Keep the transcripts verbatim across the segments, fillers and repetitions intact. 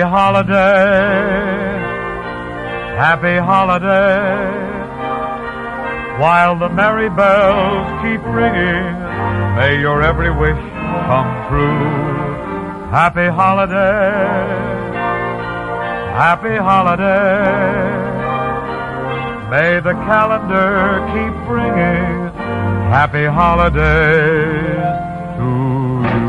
holiday, happy holiday. While the merry bells keep ringing, may your every wish come true. Happy holiday, happy holiday. May the calendar keep bringing happy holidays to you.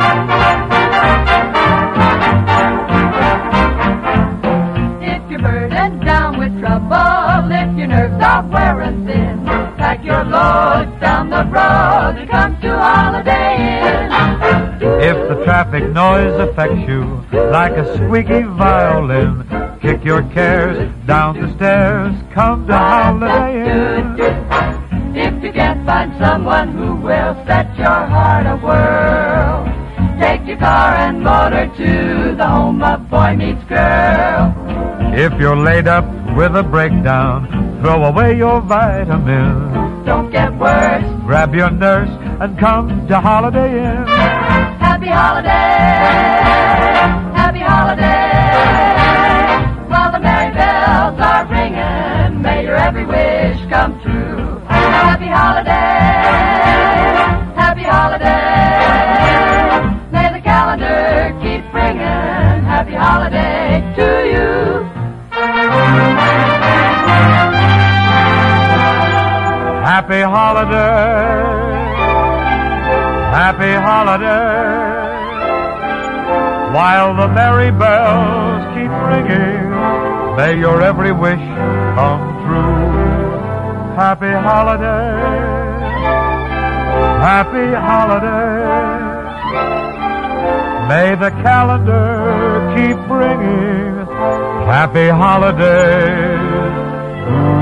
If you're burdened down with trouble, if your nerves are wearing thin, pack your loads down the road and come to Holiday Inn. If the traffic noise affects you like a squeaky violin, kick your cares down the stairs, come to Holiday Inn. If you can't find someone who will set your heart a-whirl, take your car and motor to the home of Boy Meets Girl. If you're laid up with a breakdown, throw away your vitamins. Don't get worse. Grab your nurse and come to Holiday Inn. Happy holiday, happy holiday. While the merry bells are ringing, may your every wish come true. Happy holiday, happy holiday. May the calendar keep bringing happy holiday to you. Happy holiday, happy holiday. While the merry bells keep ringing, may your every wish come true. Happy holiday, happy holiday. May the calendar keep bringing happy holidays to you.